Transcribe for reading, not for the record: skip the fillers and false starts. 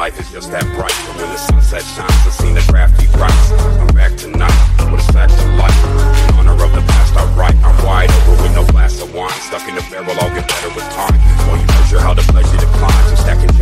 life is just that bright. But when the sunset shines, I seen the crafty rights. I'm back tonight with a sack of light. In honor of the past, I write. I'm wide over with no glass of wine. Stuck in the barrel, I'll get better with time. Won't you measure how the pleasure declines? I'm stacking